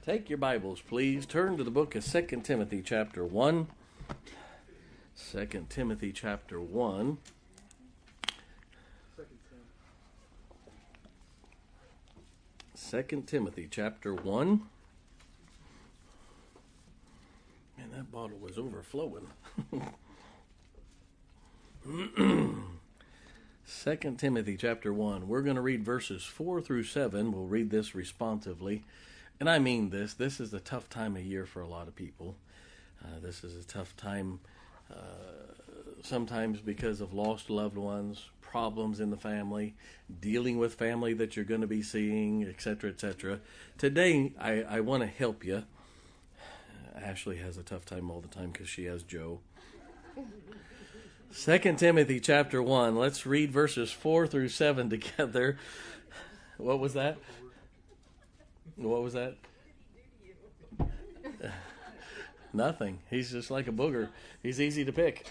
Take your Bibles, please. Turn to the book of 2 Timothy chapter 1. 2 Timothy chapter 1. Second Timothy chapter 1. Man, that bottle was overflowing. 2 Timothy chapter 1. We're going to read verses 4 through 7. We'll read this responsively. And I mean this. This is a tough time of year for a lot of people. This is a tough time sometimes because of lost loved ones, problems in the family, dealing with family that you're going to be seeing, etc., etc. Today, I want to help you. Ashley has a tough time all the time because she has Joe. 2 Timothy chapter 1. Let's read verses 4 through 7 together. What was that? What was that? Nothing. He's just like a booger. He's easy to pick.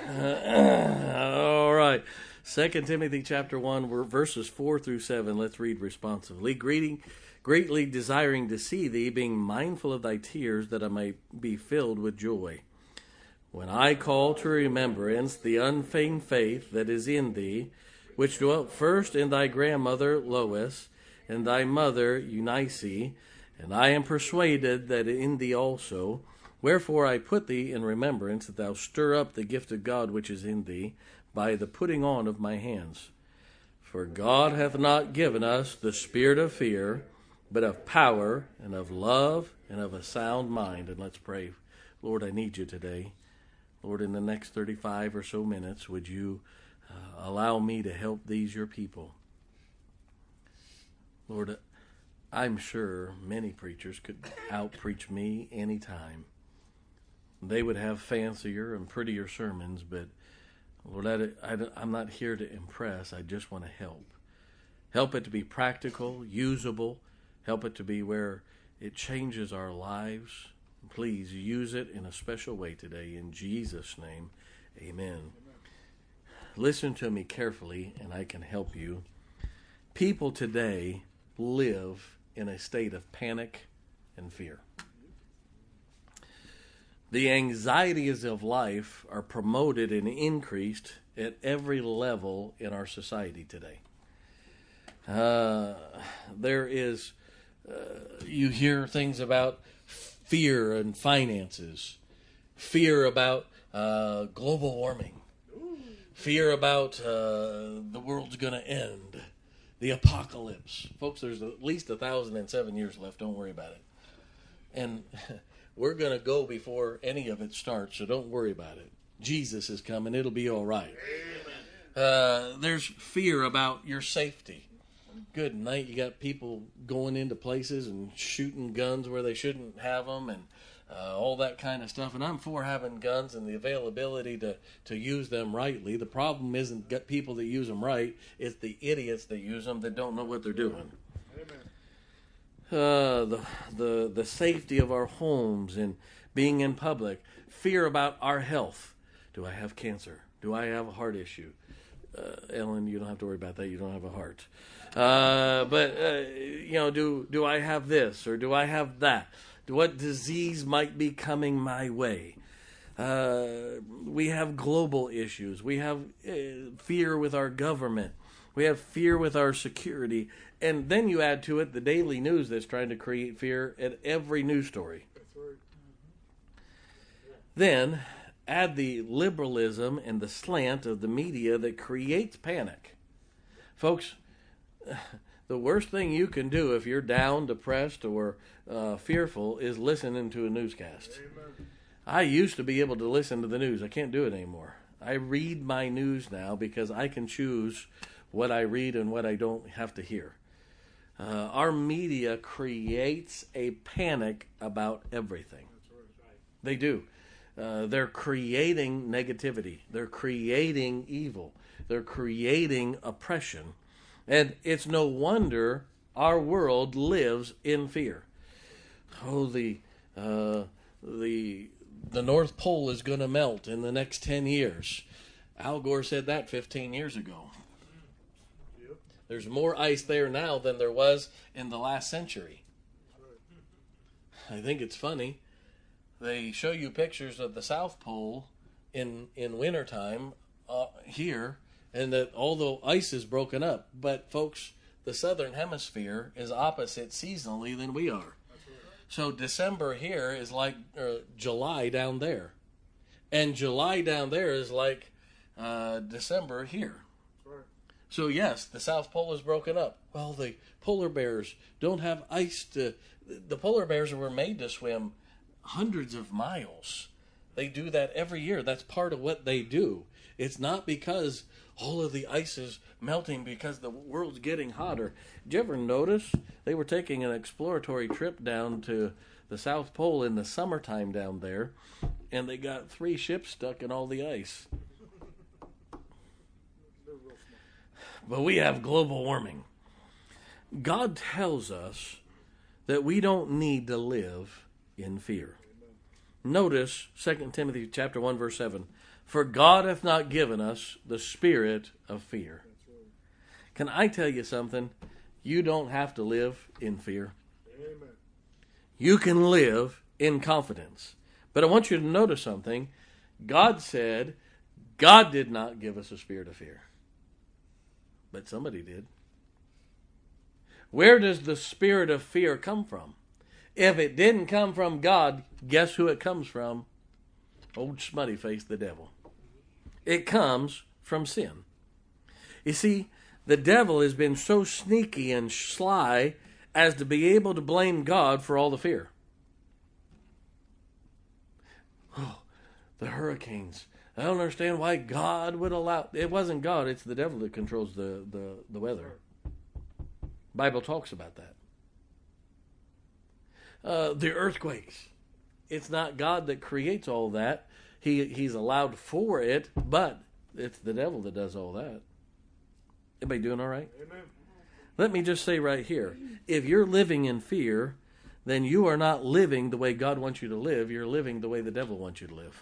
All right. 2 Timothy chapter 1, verses 4 through 7. Let's read responsively. Greatly desiring to see thee, being mindful of thy tears, that I may be filled with joy. When I call to remembrance the unfeigned faith that is in thee, which dwelt first in thy grandmother Lois, and thy mother Eunice, and I am persuaded that in thee also. Wherefore I put thee in remembrance, that thou stir up the gift of God which is in thee, by the putting on of my hands. For God hath not given us the spirit of fear, but of power, and of love, and of a sound mind. And let's pray. Lord, I need you today. Lord, in the next 35 or so minutes, would you allow me to help these your people? Lord, I'm sure many preachers could out-preach me anytime. They would have fancier and prettier sermons, but Lord, I'm not here to impress. I just want to help. Help it to be practical, usable. Help it to be where it changes our lives. Please use it in a special way today. In Jesus' name, amen. Listen to me carefully, and I can help you. People today live in a state of panic and fear. The anxieties of life are promoted and increased at every level in our society today. There is, you hear things about fear and finances, fear about global warming, fear about the world's going to end. The apocalypse. Folks, there's at least 1,007 years left. Don't worry about it. And we're going to go before any of it starts, so don't worry about it. Jesus is coming. It'll be all right. There's fear about your safety. Good night. You got people going into places and shooting guns where they shouldn't have them, and all that kind of stuff. And I'm for having guns and the availability to use them rightly. The problem isn't people that use them right. It's the idiots that use them that don't know what they're doing. The safety of our homes and being in public. Fear about our health. Do I have cancer? Do I have a heart issue? Ellen, you don't have to worry about that. You don't have a heart. Do I have this or do I have that? What disease might be coming my way? We have global issues. We have fear with our government. We have fear with our security. And then you add to it the daily news that's trying to create fear at every news story. Then add the liberalism and the slant of the media that creates panic. Folks, the worst thing you can do if you're down, depressed, or fearful is listening to a newscast. Amen. I used to be able to listen to the news. I can't do it anymore. I read my news now because I can choose what I read and what I don't have to hear. Our media creates a panic about everything. They do. They're creating negativity. They're creating evil. They're creating oppression. And it's no wonder our world lives in fear. Oh, the North Pole is going to melt in the next 10 years. Al Gore said that 15 years ago. Yep. There's more ice there now than there was in the last century. I think it's funny. They show you pictures of the South Pole in wintertime here, and that all the ice is broken up. But, folks, the southern hemisphere is opposite seasonally than we are. So December here is like July down there. And July down there is like December here. So, yes, the South Pole is broken up. Well, the polar bears don't have ice to... The polar bears were made to swim hundreds of miles. They do that every year. That's part of what they do. It's not because all of the ice is melting because the world's getting hotter. Did you ever notice they were taking an exploratory trip down to the South Pole in the summertime down there, and they got 3 ships stuck in all the ice? But we have global warming. God tells us that we don't need to live in fear. Notice 2 Timothy chapter 1, verse 7. For God hath not given us the spirit of fear. Can I tell you something? You don't have to live in fear. Amen. You can live in confidence. But I want you to notice something. God said God did not give us a spirit of fear. But somebody did. Where does the spirit of fear come from? If it didn't come from God, guess who it comes from? Old smutty face, the devil. It comes from sin. You see, the devil has been so sneaky and sly as to be able to blame God for all the fear. Oh, the hurricanes. I don't understand why God would allow... It wasn't God, it's the devil that controls the weather. Bible talks about that. The earthquakes. It's not God that creates all that. He's allowed for it, but it's the devil that does all that. Everybody doing all right? Amen. Let me just say right here, if you're living in fear, then you are not living the way God wants you to live. You're living the way the devil wants you to live.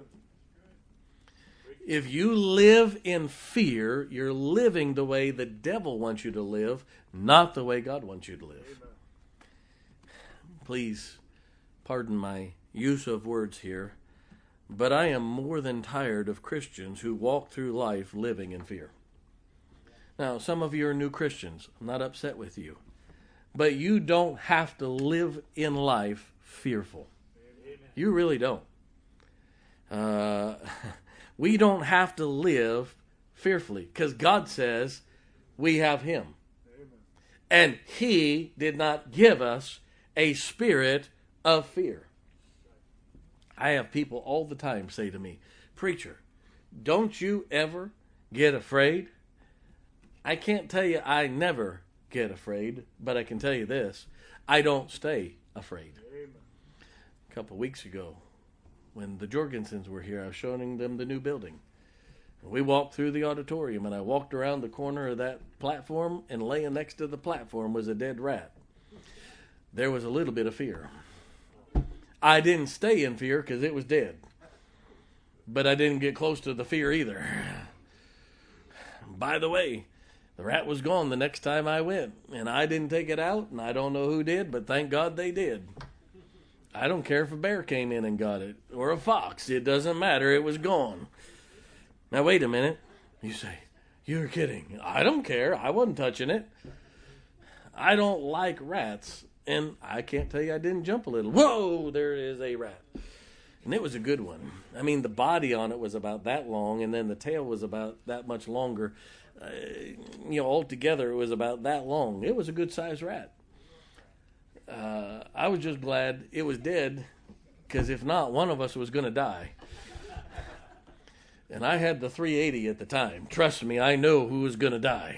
If you live in fear, you're living the way the devil wants you to live, not the way God wants you to live. Amen. Please pardon my use of words here, but I am more than tired of Christians who walk through life living in fear. Now, some of you are new Christians. I'm not upset with you. But you don't have to live in life fearful. Amen. You really don't. We don't have to live fearfully because God says we have Him. Amen. And He did not give us a spirit of fear. I have people all the time say to me, "Preacher, don't you ever get afraid?" I can't tell you I never get afraid, but I can tell you this, I don't stay afraid. Amen. A couple weeks ago, when the Jorgensens were here, I was showing them the new building. We walked through the auditorium, and I walked around the corner of that platform, and laying next to the platform was a dead rat. There was a little bit of fear. I didn't stay in fear because it was dead. But I didn't get close to the fear either. By the way, the rat was gone the next time I went, and I didn't take it out, and I don't know who did, but thank God they did. I don't care if a bear came in and got it, or a fox. It doesn't matter. It was gone. Now, wait a minute. You say, "You're kidding." I don't care. I wasn't touching it. I don't like rats, and I can't tell you I didn't jump a little. Whoa, there is a rat. And it was a good one. I mean, the body on it was about that long, and then the tail was about that much longer. Altogether, it was about that long. It was a good-sized rat. I was just glad it was dead, because if not, one of us was going to die. And I had the 380 at the time. Trust me, I know who was going to die.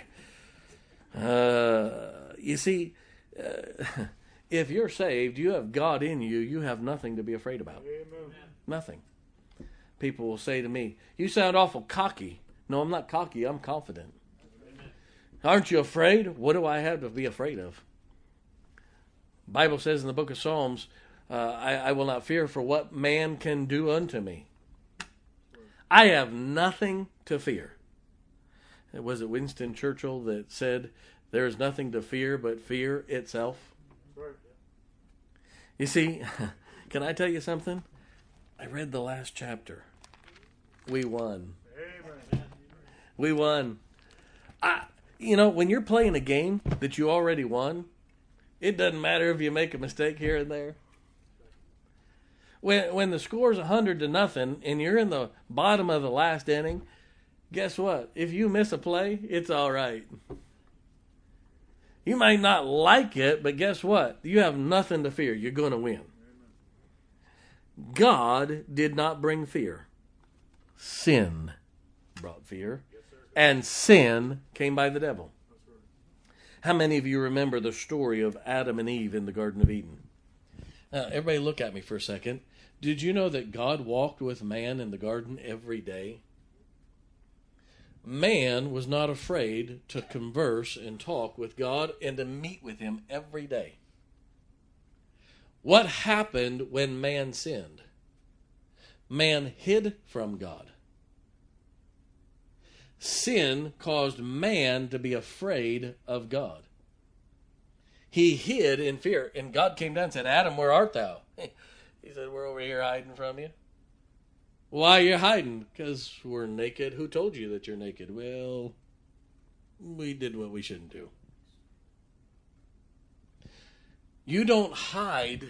You see, if you're saved, you have God in you, you have nothing to be afraid about. Amen. Nothing. People will say to me, "You sound awful cocky." No, I'm not cocky, I'm confident. Amen. Aren't you afraid? What do I have to be afraid of? The Bible says in the book of Psalms, I will not fear for what man can do unto me. I have nothing to fear. Was it Winston Churchill that said, "There is nothing to fear but fear itself"? You see, can I tell you something? I read the last chapter. We won. Amen. We won. When you're playing a game that you already won, it doesn't matter if you make a mistake here and there. When the score's 100-0 and you're in the bottom of the last inning, guess what? If you miss a play, it's all right. You might not like it, but guess what? You have nothing to fear. You're going to win. God did not bring fear. Sin brought fear. And sin came by the devil. How many of you remember the story of Adam and Eve in the Garden of Eden? Now, everybody look at me for a second. Did you know that God walked with man in the garden every day? Man was not afraid to converse and talk with God and to meet with him every day. What happened when man sinned? Man hid from God. Sin caused man to be afraid of God. He hid in fear, and God came down and said, Adam, where art thou? He said, we're over here hiding from you. Why are you hiding? Because we're naked. Who told you that you're naked? Well, we did what we shouldn't do. You don't hide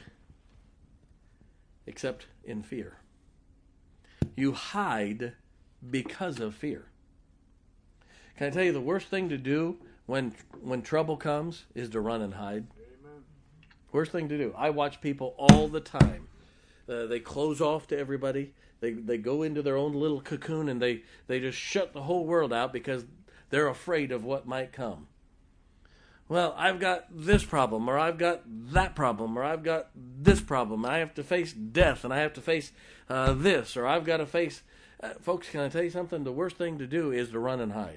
except in fear. You hide because of fear. Can I tell you the worst thing to do when trouble comes is to run and hide? Amen. Worst thing to do. I watch people all the time. They close off to everybody. They go into their own little cocoon and they just shut the whole world out because they're afraid of what might come. Well, I've got this problem, or I've got that problem, or I've got this problem. I have to face death, and I have to face this, or I've got to face... folks, can I tell you something? The worst thing to do is to run and hide.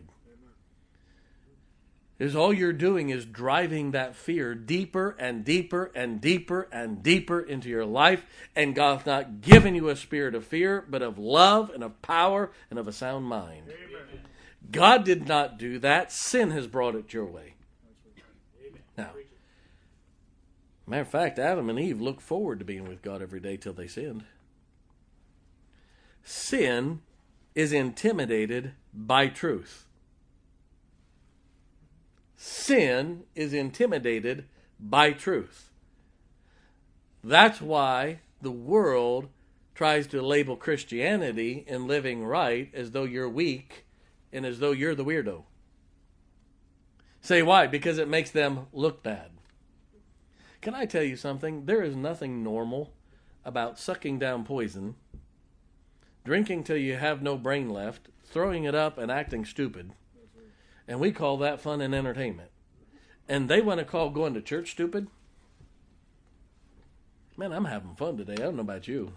Is all you're doing is driving that fear deeper and deeper and deeper and deeper into your life, and God's not given you a spirit of fear, but of love and of power and of a sound mind. Amen. God did not do that. Sin has brought it your way. Now, matter of fact, Adam and Eve looked forward to being with God every day till they sinned. Sin is intimidated by truth. Sin is intimidated by truth. That's why the world tries to label Christianity and living right as though you're weak and as though you're the weirdo. Say why? Because it makes them look bad. Can I tell you something? There is nothing normal about sucking down poison, drinking till you have no brain left, throwing it up and acting stupid. And we call that fun and entertainment. And they want to call going to church stupid? Man, I'm having fun today. I don't know about you.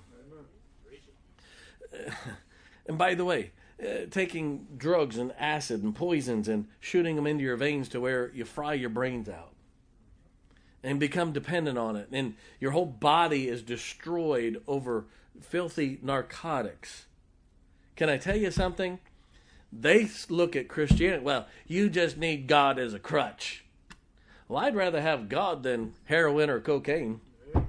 And by the way, taking drugs and acid and poisons and shooting them into your veins to where you fry your brains out and become dependent on it. And your whole body is destroyed over filthy narcotics. Can I tell you something? They look at Christianity, well, you just need God as a crutch. Well, I'd rather have God than heroin or cocaine. Amen.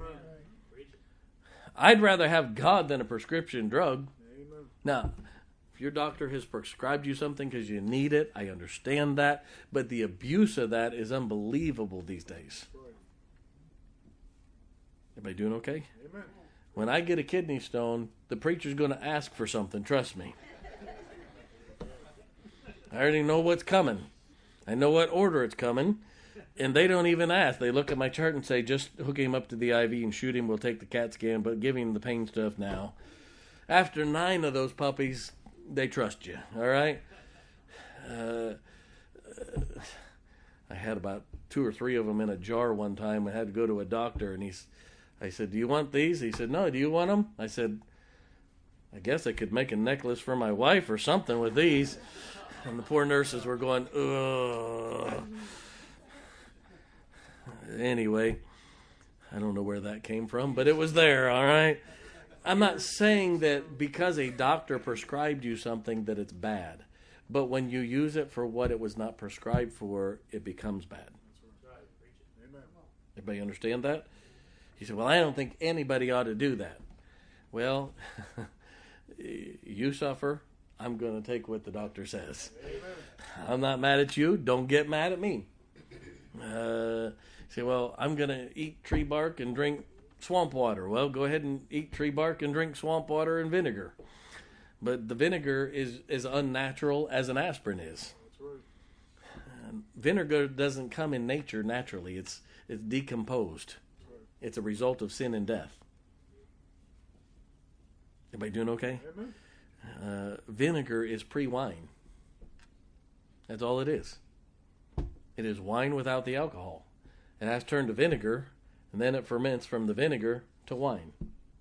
I'd rather have God than a prescription drug. Amen. Now, if your doctor has prescribed you something because you need it, I understand that. But the abuse of that is unbelievable these days. Everybody doing okay? Amen. When I get a kidney stone, the preacher's going to ask for something, trust me. I already know what's coming. I know what order it's coming. And they don't even ask. They look at my chart and say, just hook him up to the IV and shoot him. We'll take the CAT scan, but give him the pain stuff now. After 9 of those puppies, they trust you. All right? I had about 2 or 3 of them in a jar one time. I had to go to a doctor, and I said, do you want these? He said, no, do you want them? I said, I guess I could make a necklace for my wife or something with these. And the poor nurses were going, ugh. Anyway, I don't know where that came from, but it was there, all right? I'm not saying that because a doctor prescribed you something that it's bad. But when you use it for what it was not prescribed for, it becomes bad. Everybody understand that? You say, well, I don't think anybody ought to do that. Well, you suffer. I'm going to take what the doctor says. Amen. I'm not mad at you. Don't get mad at me. Say, well, I'm going to eat tree bark and drink swamp water. Well, go ahead and eat tree bark and drink swamp water and vinegar. But the vinegar is as unnatural as an aspirin is. That's right. Vinegar doesn't come in nature naturally. It's decomposed. Right. It's a result of sin and death. Everybody doing okay? Vinegar is pre-wine. That's all it is. It is wine without the alcohol. It has turned to vinegar, and then it ferments from the vinegar to wine.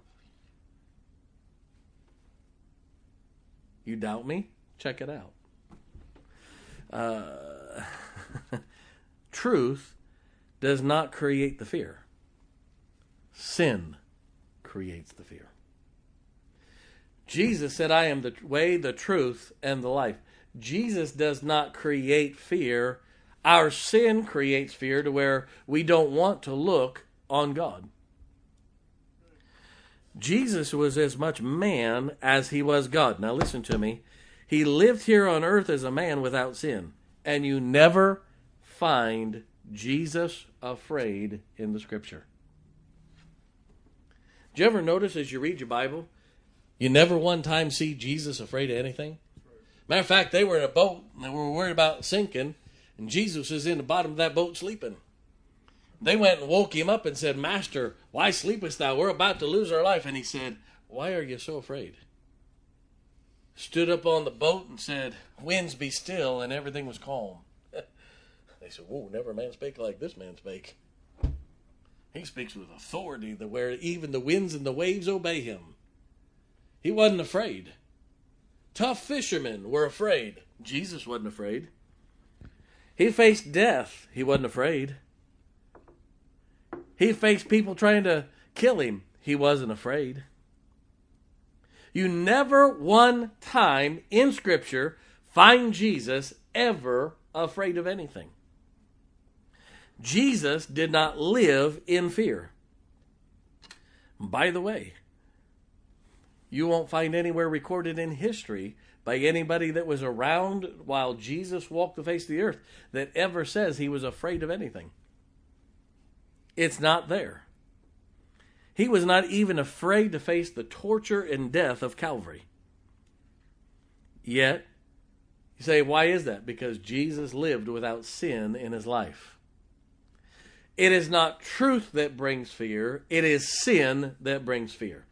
You doubt me? Check it out. Truth does not create the fear. Sin creates the fear. Jesus said, I am the way, the truth, and the life. Jesus does not create fear. Our sin creates fear to where we don't want to look on God. Jesus was as much man as he was God. Now listen to me. He lived here on earth as a man without sin. And you never find Jesus afraid in the Scripture. Do you ever notice as you read your Bible, you never one time see Jesus afraid of anything? Matter of fact, they were in a boat and they were worried about sinking, and Jesus is in the bottom of that boat sleeping. They went and woke him up and said, Master, why sleepest thou? We're about to lose our life. And he said, why are you so afraid? Stood up on the boat and said, winds be still, and everything was calm. They said, whoa, never man spake like this man spake. He speaks with authority where even the winds and the waves obey him. He wasn't afraid. Tough fishermen were afraid. Jesus wasn't afraid. He faced death. He wasn't afraid. He faced people trying to kill him. He wasn't afraid. You never one time in Scripture find Jesus ever afraid of anything. Jesus did not live in fear. By the way, you won't find anywhere recorded in history by anybody that was around while Jesus walked the face of the earth that ever says he was afraid of anything. It's not there. He was not even afraid to face the torture and death of Calvary. Yet, you say, why is that? Because Jesus lived without sin in his life. It is not truth that brings fear. It is sin that brings fear.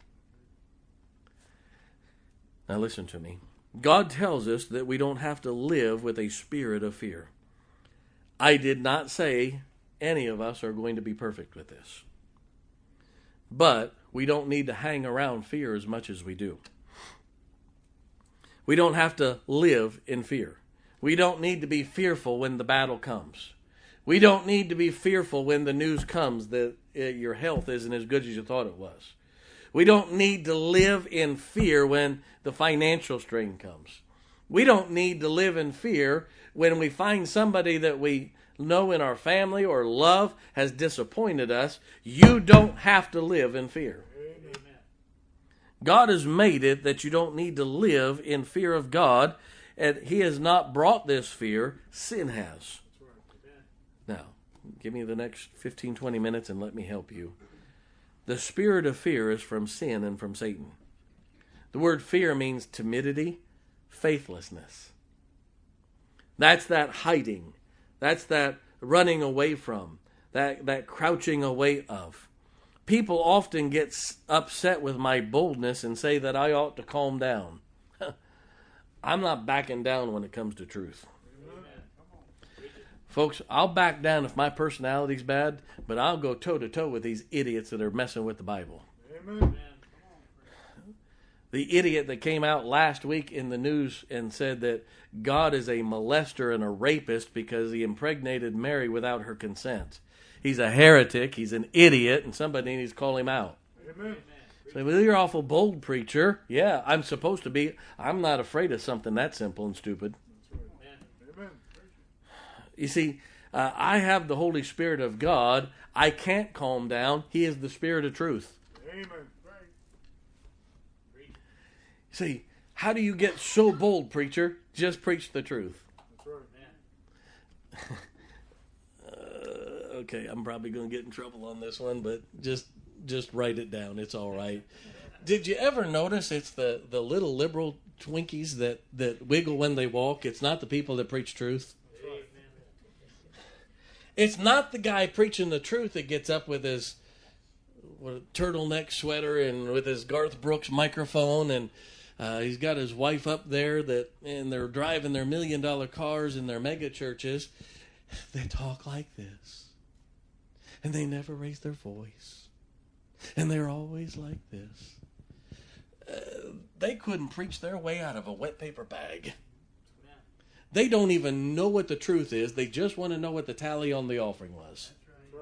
Now listen to me. God tells us that we don't have to live with a spirit of fear. I did not say any of us are going to be perfect with this. But we don't need to hang around fear as much as we do. We don't have to live in fear. We don't need to be fearful when the battle comes. We don't need to be fearful when the news comes that your health isn't as good as you thought it was. We don't need to live in fear when the financial strain comes. We don't need to live in fear when we find somebody that we know in our family or love has disappointed us. You don't have to live in fear. Amen. God has made it that you don't need to live in fear of God, and he has not brought this fear. Sin has. Now, give me the next 15, 20 minutes and let me help you. The spirit of fear is from sin and from Satan. The word fear means timidity, faithlessness. That's that hiding. That's that running away from, that crouching away of. People often get upset with my boldness and say that I ought to calm down. I'm not backing down when it comes to truth. Folks, I'll back down if my personality's bad, but I'll go toe-to-toe with these idiots that are messing with the Bible. Amen. The idiot that came out last week in the news and said that God is a molester and a rapist because he impregnated Mary without her consent. He's a heretic, he's an idiot, and somebody needs to call him out. Amen. Say, well, you're awful bold, preacher. Yeah, I'm supposed to be. I'm not afraid of something that simple and stupid. You see, I have the Holy Spirit of God. I can't calm down. He is the Spirit of truth. Amen. See, how do you get so bold, preacher? Just preach the truth. That's right. Okay, I'm probably going to get in trouble on this one, but just write it down. It's all right. Did you ever notice it's the little liberal Twinkies that wiggle when they walk? It's not the people that preach truth. It's not the guy preaching the truth that gets up with his turtleneck sweater and with his Garth Brooks microphone, and he's got his wife up there and they're driving their $1 million cars in their mega churches. They talk like this. And they never raise their voice. And they're always like this. They couldn't preach their way out of a wet paper bag. They don't even know what the truth is. They just want to know what the tally on the offering was.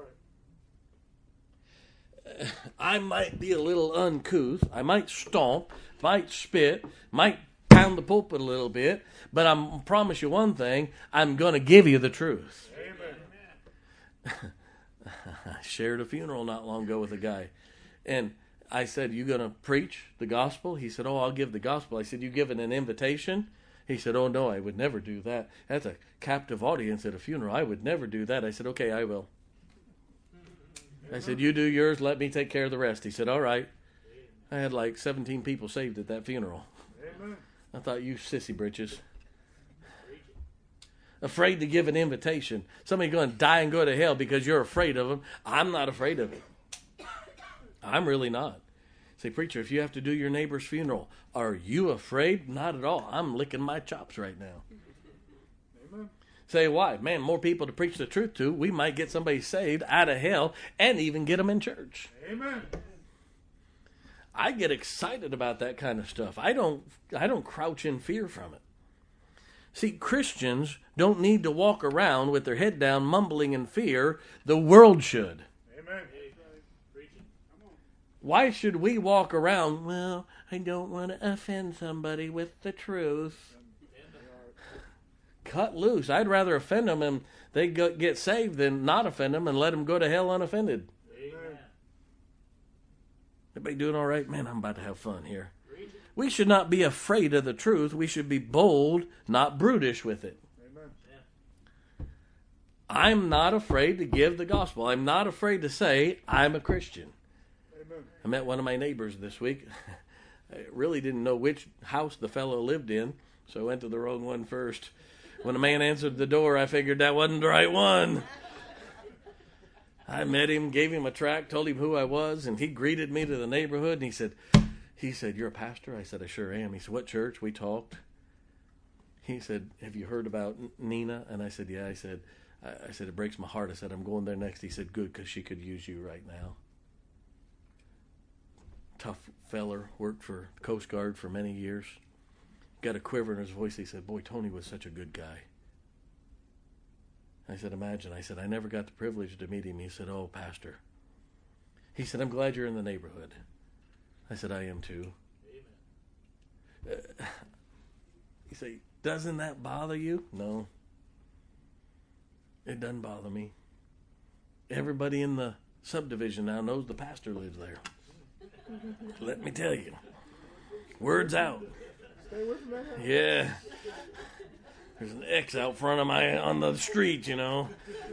I might be a little uncouth. I might stomp, might spit, might pound the pulpit a little bit. But I promise you one thing, I'm going to give you the truth. Amen. I shared a funeral not long ago with a guy. And I said, you going to preach the gospel? He said, I'll give the gospel. I said, you giving an invitation? He said, oh, no, I would never do that. That's a captive audience at a funeral. I would never do that. I said, okay, I will. I said, you do yours, let me take care of the rest. He said, all right. I had like 17 people saved at that funeral. Amen. I thought, you sissy britches. Afraid to give an invitation. Somebody going to die and go to hell because you're afraid of them. I'm not afraid of it. I'm really not. Say, preacher, if you have to do your neighbor's funeral, are you afraid? Not at all. I'm licking my chops right now. Amen. Say, why? Man, more people to preach the truth to. We might get somebody saved out of hell and even get them in church. Amen. I get excited about that kind of stuff. I don't crouch in fear from it. See, Christians don't need to walk around with their head down mumbling in fear. The world should. Amen. Why should we walk around, well, I don't want to offend somebody with the truth. Cut loose. I'd rather offend them and they get saved than not offend them and let them go to hell unoffended. Amen. Everybody doing all right? Man, I'm about to have fun here. We should not be afraid of the truth. We should be bold, not brutish with it. Amen. I'm not afraid to give the gospel. I'm not afraid to say I'm a Christian. Amen. I met one of my neighbors this week. I really didn't know which house the fellow lived in, so I went to the wrong one first. When a man answered the door, I figured that wasn't the right one. I met him, gave him a tract, told him who I was, and he greeted me to the neighborhood, and he said, you're a pastor? I said, I sure am. He said, what church? We talked. He said, have you heard about Nina? And I said, yeah. I said, it breaks my heart. I said, I'm going there next. He said, good, because she could use you right now. Tough feller, worked for the Coast Guard for many years. Got a quiver in his voice. He said, boy, Tony was such a good guy. I said, imagine. I said, I never got the privilege to meet him. He said, oh, pastor. He said, I'm glad you're in the neighborhood. I said, I am too. He said, doesn't that bother you? No. It doesn't bother me. Everybody in the subdivision now knows the pastor lives there. Let me tell you. Word's out. Stay with me. Yeah. There's an X out front of on the street, you know.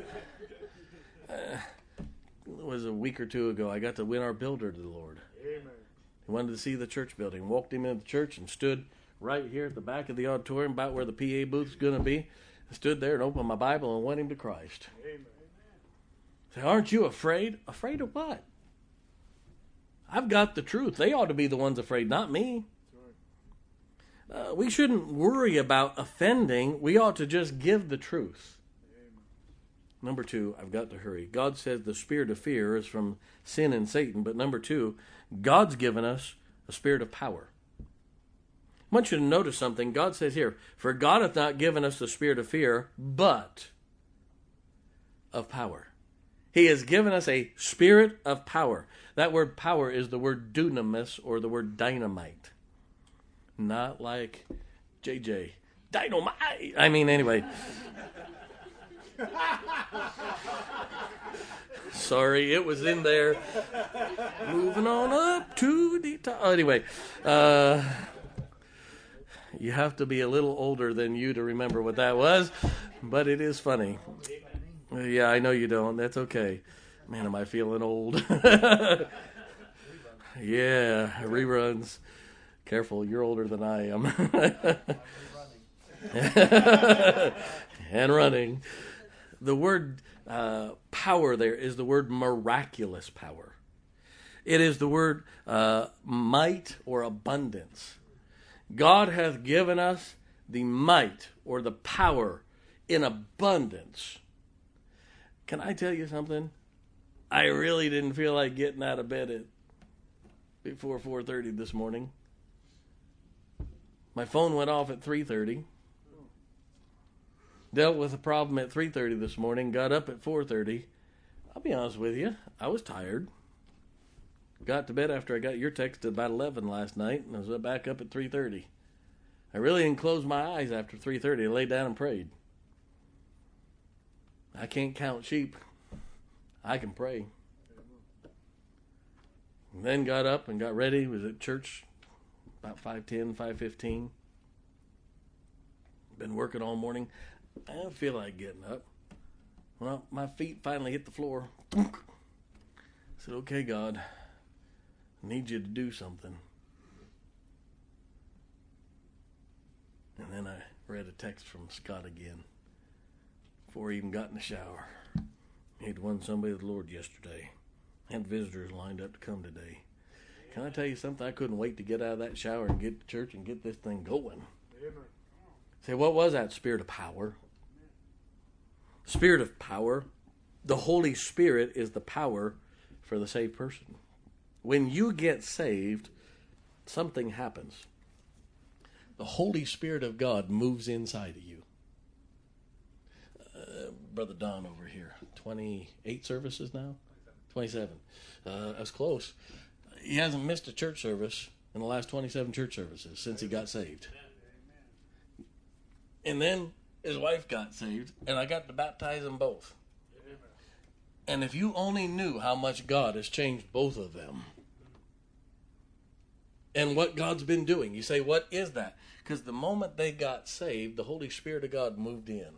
It was a week or two ago. I got to win our builder to the Lord. Amen. He wanted to see the church building. Walked him into the church and stood right here at the back of the auditorium, about where the PA booth's going to be. I stood there and opened my Bible and won him to Christ. Amen. Say, aren't you afraid? Afraid of what? I've got the truth. They ought to be the ones afraid, not me. We shouldn't worry about offending. We ought to just give the truth. Amen. Number 2, I've got to hurry. God says the spirit of fear is from sin and Satan. But number 2, God's given us a spirit of power. I want you to notice something. God says here, for God hath not given us the spirit of fear, but of power. He has given us a spirit of power. That word power is the word dunamis, or the word dynamite. Not like JJ. Dynamite! I mean, anyway. Sorry, it was in there. Moving on up to the top. Anyway, you have to be a little older than you to remember what that was, but it is funny. Yeah, I know you don't. That's okay. Man, am I feeling old? Yeah, reruns. Careful, you're older than I am. And running. The word power there is the word miraculous power. It is the word might or abundance. God hath given us the might or the power in abundance. Can I tell you something? I really didn't feel like getting out of bed before 4:30 this morning. My phone went off at 3:30. Dealt with a problem at 3:30 this morning. Got up at 4:30. I'll be honest with you, I was tired. Got to bed after I got your text at about 11 last night, and I was back up at 3:30. I really didn't close my eyes after 3:30. I laid down and prayed. I can't count sheep. I can pray. And then got up and got ready. Was at church about 5:10, 5:15. Been working all morning. I don't feel like getting up. Well, my feet finally hit the floor. I said, okay, God, I need you to do something. And then I read a text from Scott again before he even got in the shower. He'd won somebody with the Lord yesterday. Had visitors lined up to come today. Can I tell you something? I couldn't wait to get out of that shower and get to church and get this thing going. Amen. Say, what was that? Spirit of power. Spirit of power. The Holy Spirit is the power for the saved person. When you get saved, something happens. The Holy Spirit of God moves inside of you. Brother Don over here, 28 services now? 27. I was close. He hasn't missed a church service in the last 27 church services since he got saved. And then his wife got saved, and I got to baptize them both. And if you only knew how much God has changed both of them and what God's been doing. You say, what is that? Because the moment they got saved, the Holy Spirit of God moved in.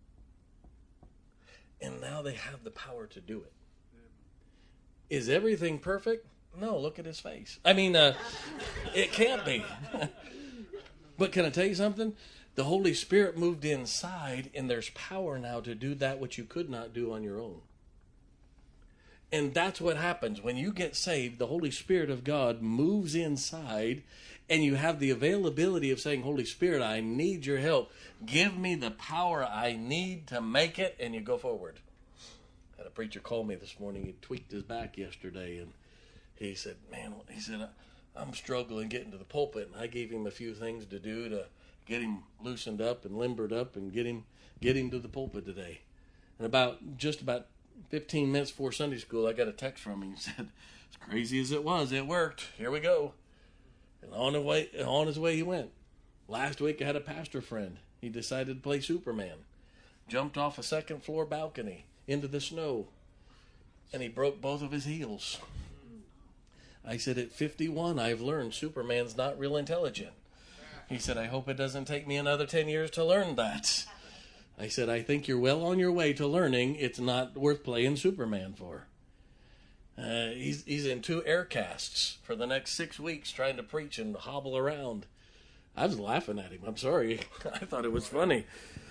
And now they have the power to do it. Is everything perfect? No, look at his face. I mean, it can't be. But can I tell you something? The Holy Spirit moved inside, and there's power now to do that which you could not do on your own. And that's what happens. When you get saved, the Holy Spirit of God moves inside, and you have the availability of saying, Holy Spirit, I need your help. Give me the power I need to make it, and you go forward. I had a preacher call me this morning. He tweaked his back yesterday, and he said, I'm struggling getting to the pulpit, and I gave him a few things to do to get him loosened up and limbered up and get him to the pulpit today. And about 15 minutes before Sunday school, I got a text from him. He said, as crazy as it was, it worked. Here we go. And on his way he went. Last week I had a pastor friend. He decided to play Superman. Jumped off a second floor balcony into the snow. And he broke both of his heels. I said, at 51, I've learned Superman's not real intelligent. He said, I hope it doesn't take me another 10 years to learn that. I said, I think you're well on your way to learning it's not worth playing Superman for. He's in 2 air casts for the next 6 weeks trying to preach and hobble around. I was laughing at him. I'm sorry. I thought it was funny.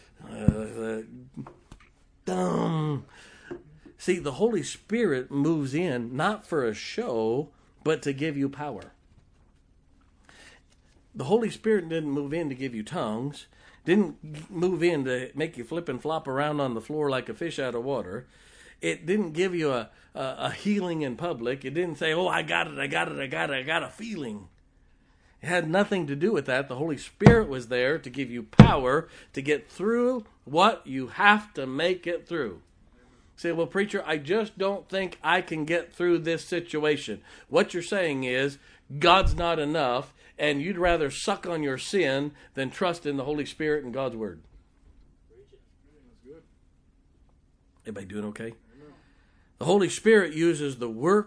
Dumb. See, the Holy Spirit moves in not for a show, but to give you power. The Holy Spirit didn't move in to give you tongues. Didn't move in to make you flip and flop around on the floor like a fish out of water. It didn't give you a healing in public. It didn't say, oh, I got it, I got a feeling. It had nothing to do with that. The Holy Spirit was there to give you power to get through what you have to make it through. Say, well, preacher, I just don't think I can get through this situation. What you're saying is, God's not enough, and you'd rather suck on your sin than trust in the Holy Spirit and God's Word. That's good. Everybody doing okay? The Holy Spirit uses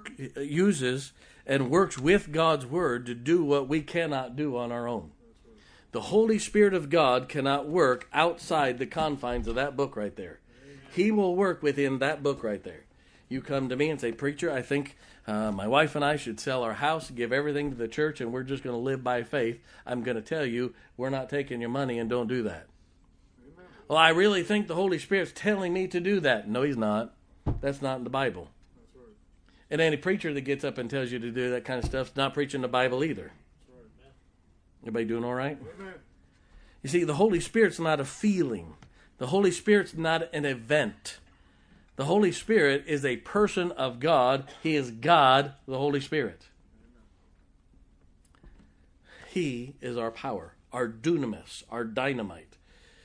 and works with God's Word to do what we cannot do on our own. The Holy Spirit of God cannot work outside the confines of that book right there. He will work within that book right there. You come to me and say, preacher, I think my wife and I should sell our house, give everything to the church, and we're just going to live by faith. I'm going to tell you, we're not taking your money, and don't do that. Amen. Well, I really think the Holy Spirit's telling me to do that. No, he's not. That's not in the Bible. That's right. And any preacher that gets up and tells you to do that kind of stuff is not preaching the Bible either. That's right. Everybody doing all right? Amen. You see, the Holy Spirit's not a feeling. The Holy Spirit's not an event. The Holy Spirit is a person of God. He is God, the Holy Spirit. He is our power, our dunamis, our dynamite.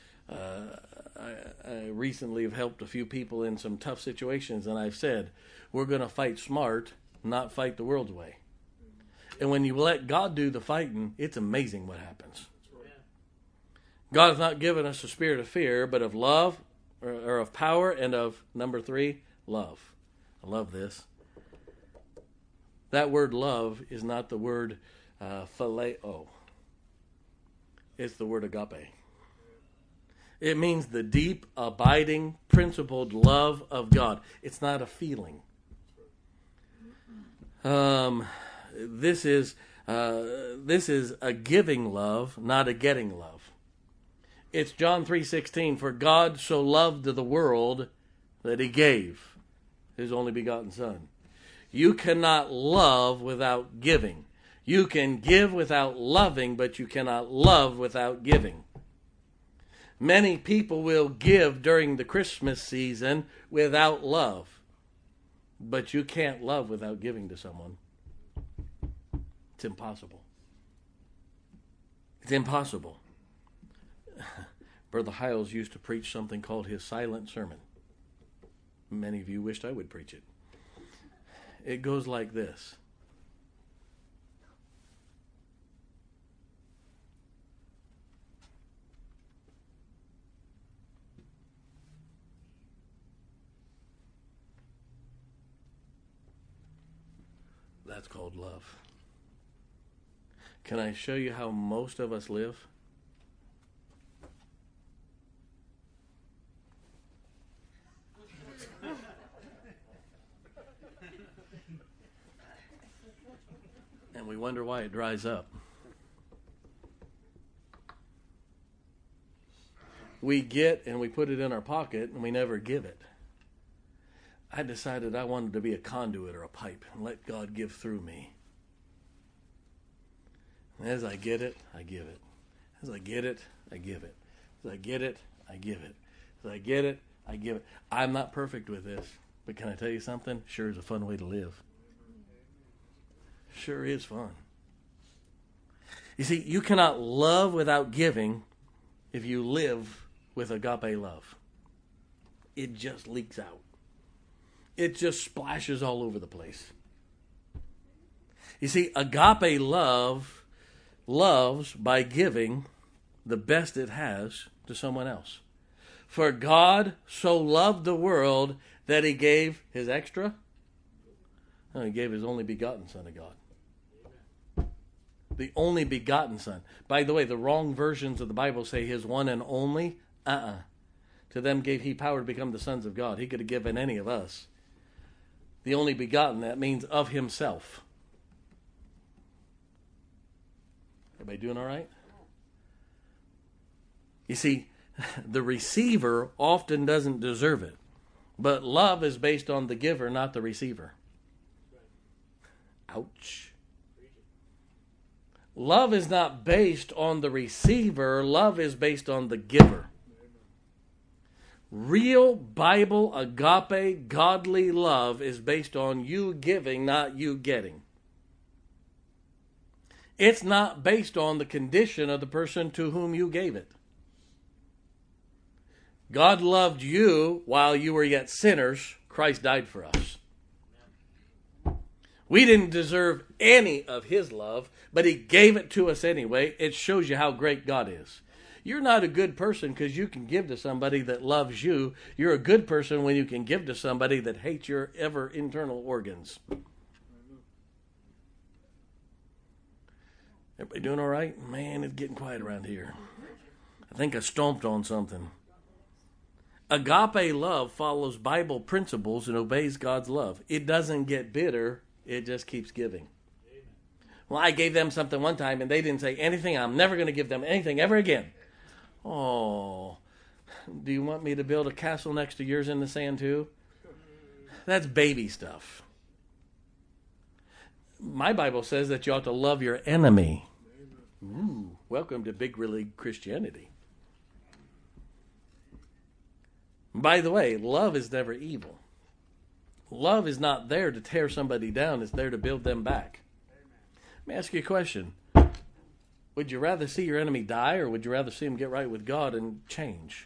I recently have helped a few people in some tough situations, and I've said, we're going to fight smart, not fight the world's way. And when you let God do the fighting, it's amazing what happens. God has not given us a spirit of fear, but of love, or of power, and of, number 3, love. I love this. That word love is not the word phileo. It's the word agape. It means the deep, abiding, principled love of God. It's not a feeling. This is a giving love, not a getting love. It's John 3:16. For God so loved the world that he gave his only begotten Son. You cannot love without giving. You can give without loving, but you cannot love without giving. Many people will give during the Christmas season without love. But you can't love without giving to someone. It's impossible. It's impossible. Brother Hiles used to preach something called his silent sermon. Many of you wished I would preach it. It goes like this. That's called love. Can I show you how most of us live? And we wonder why it dries up. We get and we put it in our pocket and we never give it. I decided I wanted to be a conduit or a pipe and let God give through me. And as I get it, I give it. As I get it, I give it. As I get it, I give it. As I get it, I give it. I'm not perfect with this, but can I tell you something? Sure is a fun way to live. Sure is fun. You see, you cannot love without giving if you live with agape love. It just leaks out. It just splashes all over the place. You see, agape love loves by giving the best it has to someone else. For God so loved the world that he gave his extra. No, he gave his only begotten Son of God. The only begotten Son. By the way, the wrong versions of the Bible say his one and only. To them gave he power to become the sons of God. He could have given any of us. The only begotten, that means of himself. Everybody doing all right? You see, the receiver often doesn't deserve it. But love is based on the giver, not the receiver. Ouch. Love is not based on the receiver. Love is based on the giver. Real Bible, agape, godly love is based on you giving, not you getting. It's not based on the condition of the person to whom you gave it. God loved you while you were yet sinners. Christ died for us. We didn't deserve any of his love, but he gave it to us anyway. It shows you how great God is. You're not a good person because you can give to somebody that loves you. You're a good person when you can give to somebody that hates your ever internal organs. Everybody doing all right? Man, it's getting quiet around here. I think I stomped on something. Agape love follows Bible principles and obeys God's love. It doesn't get bitter. It just keeps giving. Well, I gave them something one time and they didn't say anything. I'm never going to give them anything ever again. Oh, do you want me to build a castle next to yours in the sand too? That's baby stuff. My Bible says that you ought to love your enemy. Ooh, welcome to Big League Christianity. By the way, love is never evil. Love is not there to tear somebody down. It's there to build them back. Let me ask you a question. Would you rather see your enemy die, or would you rather see him get right with God and change?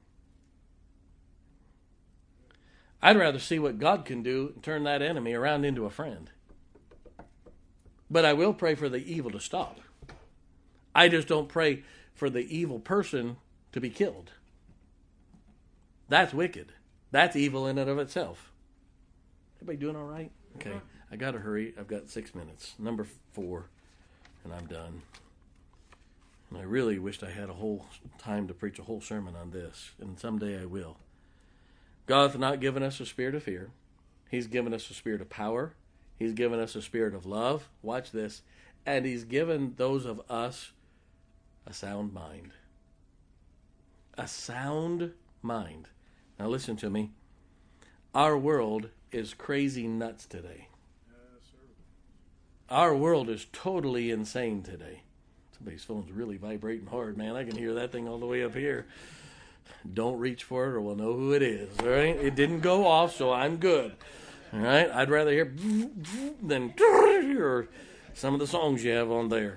I'd rather see what God can do and turn that enemy around into a friend. But I will pray for the evil to stop. I just don't pray for the evil person to be killed. That's wicked. That's evil in and of itself. Everybody doing all right? Okay, I got to hurry. I've got 6 minutes. Number 4, and I'm done. And I really wished I had a whole time to preach a whole sermon on this, and someday I will. God hath not given us a spirit of fear. He's given us a spirit of power. He's given us a spirit of love. Watch this. And he's given those of us a sound mind. A sound mind. Now listen to me. Our world is crazy nuts today. Yes, sir. Our world is totally insane today. Somebody's phone's really vibrating hard, man. I can hear that thing all the way up here. Don't reach for it or we'll know who it is. All right? It didn't go off, so I'm good. All right? I'd rather hear than or some of the songs you have on there.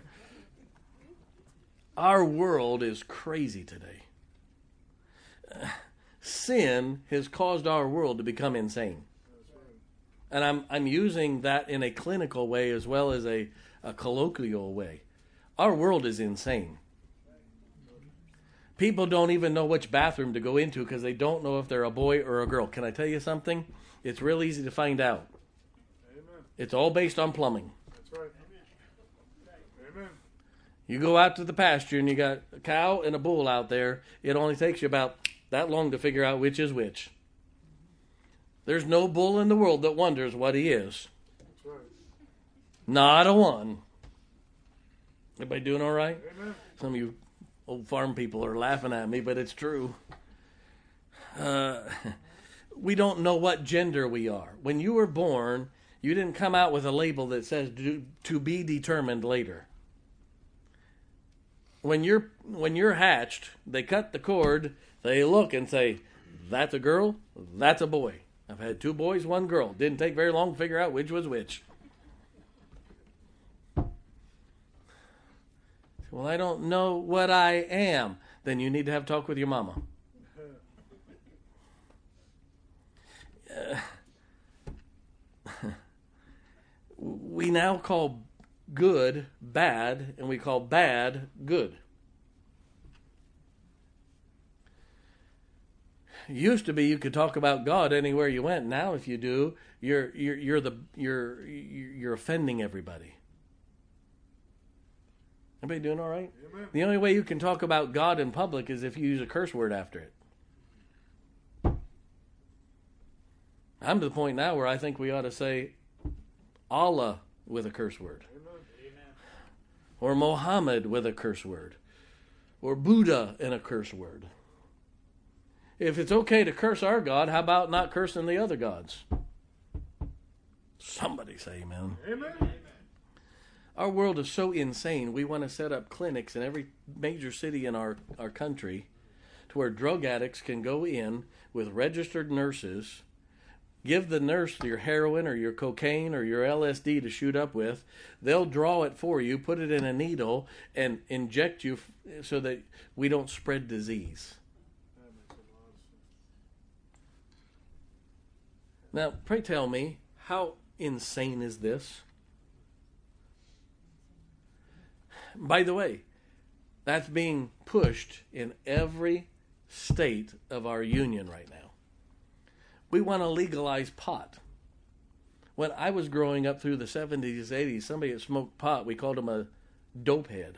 Our world is crazy today. Sin has caused our world to become insane. And I'm using that in a clinical way as well as a colloquial way. Our world is insane. People don't even know which bathroom to go into because they don't know if they're a boy or a girl. Can I tell you something? It's real easy to find out. Amen. It's all based on plumbing. That's right. Amen. You go out to the pasture and you got a cow and a bull out there. It only takes you about that long to figure out which is which. There's no bull in the world that wonders what he is. That's right. Not a one. Everybody doing all right? Amen. Some of you old farm people are laughing at me, but it's true. We don't know what gender we are. When you were born, you didn't come out with a label that says to be determined later. When you're hatched, they cut the cord, they look and say, that's a girl, that's a boy. I've had 2 boys, 1 girl. Didn't take very long to figure out which was which. Well, I don't know what I am. Then you need to have a talk with your mama. We now call good bad, and we call bad good. Used to be you could talk about God anywhere you went. Now, if you do, you're offending everybody. Everybody doing all right? Amen. The only way you can talk about God in public is if you use a curse word after it. I'm to the point now where I think we ought to say Allah with a curse word. Amen. Or Mohammed with a curse word. Or Buddha in a curse word. If it's okay to curse our God, how about not cursing the other gods? Somebody say amen. Amen. Our world is so insane, we want to set up clinics in every major city in our country to where drug addicts can go in with registered nurses, give the nurse your heroin or your cocaine or your LSD to shoot up with. They'll draw it for you, put it in a needle, and inject you so that we don't spread disease. That makes a lot of sense. Now, pray tell me, how insane is this? By the way, That's being pushed in every state of our union right now. We want to legalize pot. When I was growing up through the 70s, 80s, somebody that smoked pot, we called him a dope head.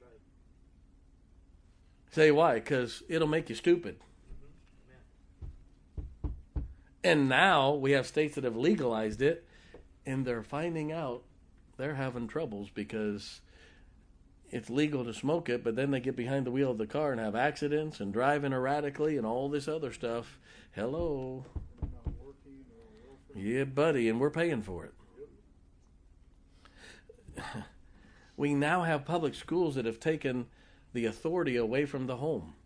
Say why? Because it'll make you stupid. And now we have states that have legalized it, and they're finding out they're having troubles because it's legal to smoke it, but then they get behind the wheel of the car and have accidents and driving erratically and all this other stuff. Hello. Yeah, buddy, and we're paying for it. We now have public schools that have taken the authority away from the home.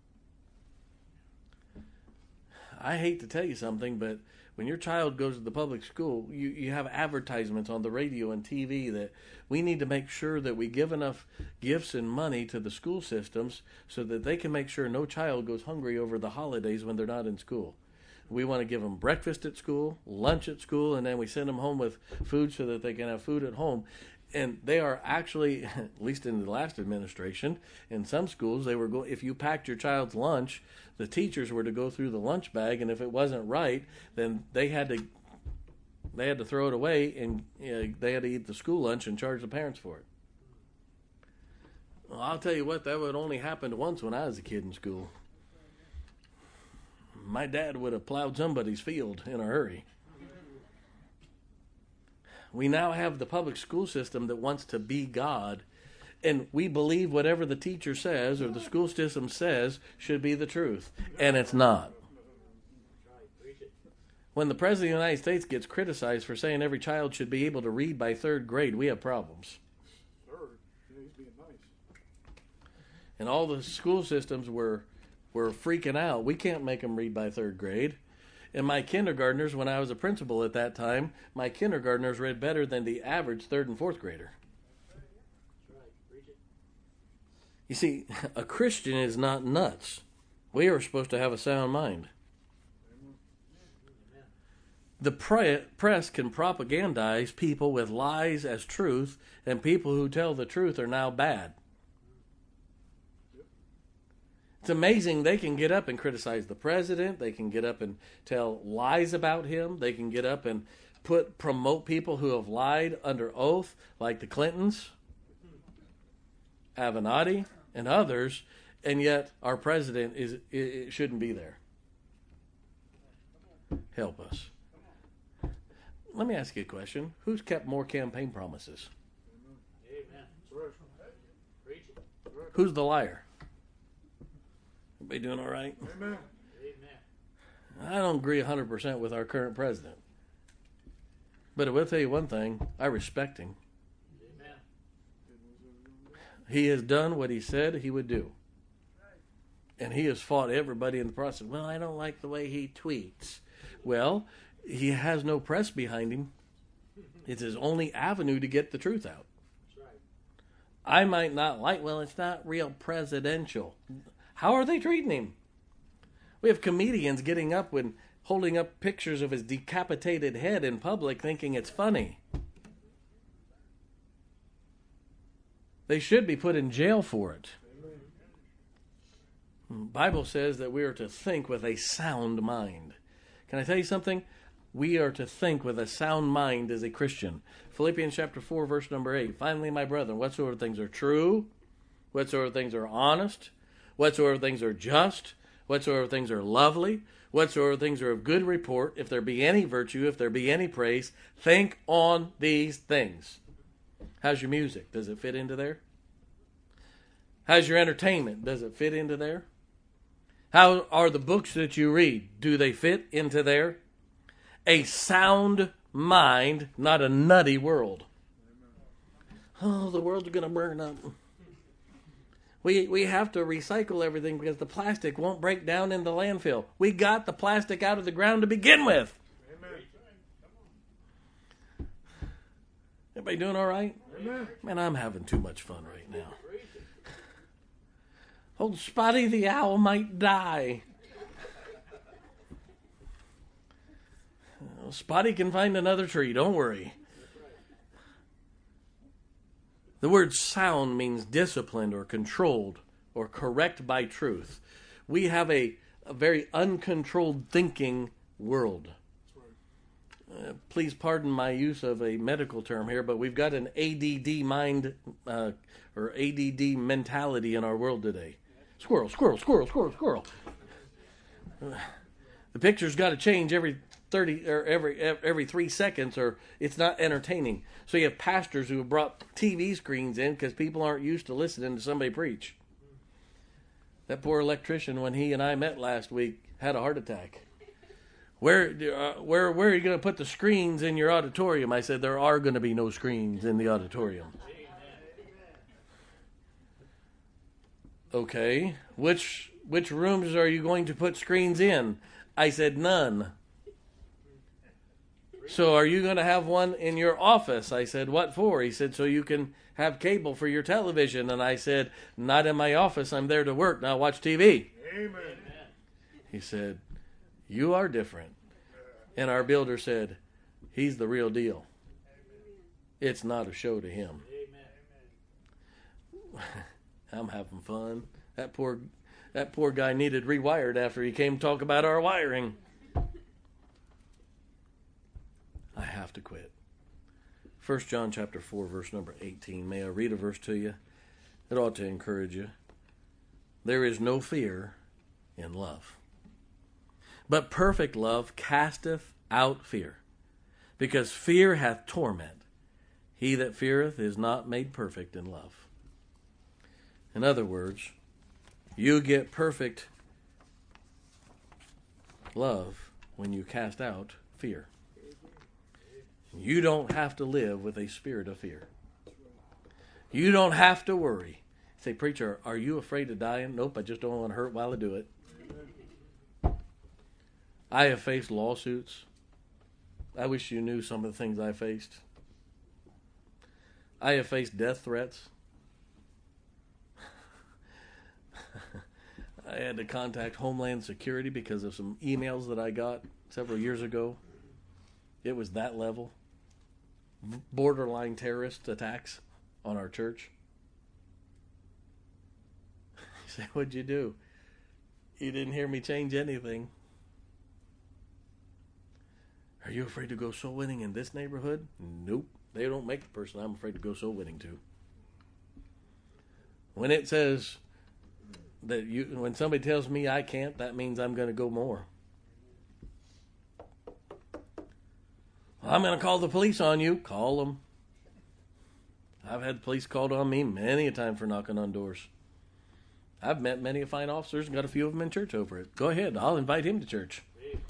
I hate to tell you something, but when your child goes to the public school, you have advertisements on the radio and TV that we need to make sure that we give enough gifts and money to the school systems so that they can make sure no child goes hungry over the holidays when they're not in school. We want to give them breakfast at school, lunch at school, and then we send them home with food so that they can have food at home. And they are actually, at least in the last administration, in some schools, they were if you packed your child's lunch, the teachers were to go through the lunch bag, and if it wasn't right, then they had to throw it away, and they had to eat the school lunch and charge the parents for it. Well, I'll tell you what, that would only happen once when I was a kid in school. My dad would have plowed somebody's field in a hurry. We now have the public school system that wants to be God, and we believe whatever the teacher says or the school system says should be the truth, and it's not. When the President of the United States gets criticized for saying every child should be able to read by third grade, we have problems. Third? Yeah, he's being nice. And all the school systems were freaking out. We can't make them read by third grade. And my kindergartners, when I was a principal at that time, my kindergartners read better than the average third and fourth grader. You see, a Christian is not nuts. We are supposed to have a sound mind. The press can propagandize people with lies as truth, and people who tell the truth are now bad. It's amazing they can get up and criticize the president. They can get up and tell lies about him. They can get up and promote people who have lied under oath, like the Clintons, Avenatti, and others, and yet our president it shouldn't be there. Help us. Let me ask you a question. Who's kept more campaign promises? Amen. Preach it. Who's the liar? Everybody doing all right? Amen. I don't agree 100% with our current president. But I will tell you one thing. I respect him. Amen. He has done what he said he would do. And he has fought everybody in the process. Well, I don't like the way he tweets. Well, he has no press behind him. It's his only avenue to get the truth out. That's right. I might not like, well, it's not real presidential. How are they treating him? We have comedians getting up and holding up pictures of his decapitated head in public thinking it's funny. They should be put in jail for it. The Bible says that we are to think with a sound mind. Can I tell you something? We are to think with a sound mind as a Christian. Philippians chapter 4, verse number 8. Finally, my brethren, whatsoever things are true, whatsoever things are honest, whatsoever things are just, whatsoever things are lovely, whatsoever things are of good report, if there be any virtue, if there be any praise, think on these things. How's your music? Does it fit into there? How's your entertainment? Does it fit into there? How are the books that you read? Do they fit into there? A sound mind, not a nutty world. Oh, the world's going to burn up. We have to recycle everything because the plastic won't break down in the landfill. We got the plastic out of the ground to begin with. Amen. Everybody doing all right? Amen. Man, I'm having too much fun right now. Old Spotty the Owl might die. Spotty can find another tree, don't worry. The word sound means disciplined or controlled or correct by truth. We have a very uncontrolled thinking world. Please pardon my use of a medical term here, but we've got an ADD mind or ADD mentality in our world today. Squirrel, squirrel, squirrel, squirrel, squirrel. The picture's got to change every 30 or every 3 seconds, or it's not entertaining. So you have pastors who have brought TV screens in because people aren't used to listening to somebody preach. That poor electrician, when he and I met last week, had a heart attack. Where are you going to put the screens in your auditorium? I said, there are going to be no screens in the auditorium. Okay, which rooms are you going to put screens in? I said, none. So are you going to have one in your office? I said, what for? He said, so you can have cable for your television. And I said, not in my office. I'm there to work, not watch TV. Amen. He said, you are different. And our builder said, he's the real deal. It's not a show to him. I'm having fun. That poor guy needed rewired after he came to talk about our wiring. I have to quit. 1 John chapter 4, verse number 18. May I read a verse to you? It ought to encourage you. There is no fear in love, but perfect love casteth out fear, because fear hath torment. He that feareth is not made perfect in love. In other words, you get perfect love when you cast out fear. You don't have to live with a spirit of fear. You don't have to worry. Say, preacher, are you afraid of dying? Nope, I just don't want to hurt while I do it. I have faced lawsuits. I wish you knew some of the things I faced. I have faced death threats. I had to contact Homeland Security because of some emails that I got several years ago. It was that level. Borderline terrorist attacks on our church. You say, what'd you do? You didn't hear me change anything. Are you afraid to go soul winning in this neighborhood? Nope. They don't make the person I'm afraid to go soul winning to. When it says that when somebody tells me I can't, that means I'm going to go more. I'm going to call the police on you. Call them. I've had the police called on me many a time for knocking on doors. I've met many fine officers and got a few of them in church over it. Go ahead. I'll invite him to church.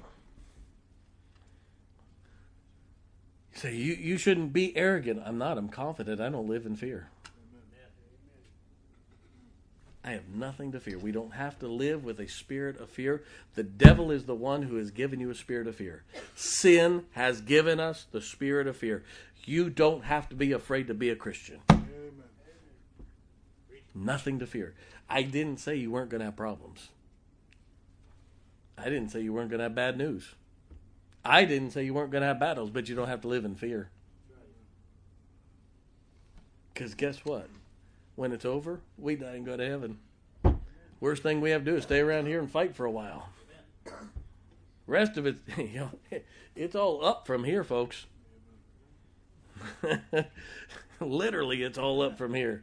You say, you shouldn't be arrogant. I'm not. I'm confident. I don't live in fear. I have nothing to fear. We don't have to live with a spirit of fear. The devil is the one who has given you a spirit of fear. Sin has given us the spirit of fear. You don't have to be afraid to be a Christian. Amen. Nothing to fear. I didn't say you weren't going to have problems. I didn't say you weren't going to have bad news. I didn't say you weren't going to have battles, but you don't have to live in fear. Because guess what? When it's over, we die and go to heaven. Worst thing we have to do is stay around here and fight for a while. Rest of it, it's all up from here, folks. Literally, it's all up from here.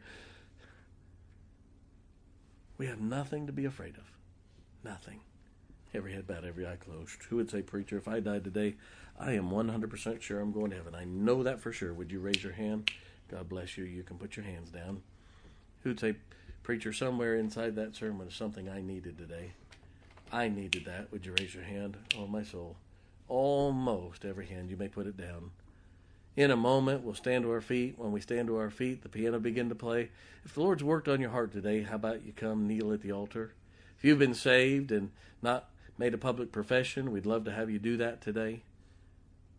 We have nothing to be afraid of. Nothing. Every head bowed, every eye closed. Who would say, preacher, if I died today, I am 100% sure I'm going to heaven. I know that for sure. Would you raise your hand? God bless you. You can put your hands down. Who'd say, preacher, somewhere inside that sermon is something I needed today. I needed that. Would you raise your hand? Oh, my soul. Almost every hand. You may put it down. In a moment, we'll stand to our feet. When we stand to our feet, the piano begin to play. If the Lord's worked on your heart today, how about you come kneel at the altar? If you've been saved and not made a public profession, we'd love to have you do that today.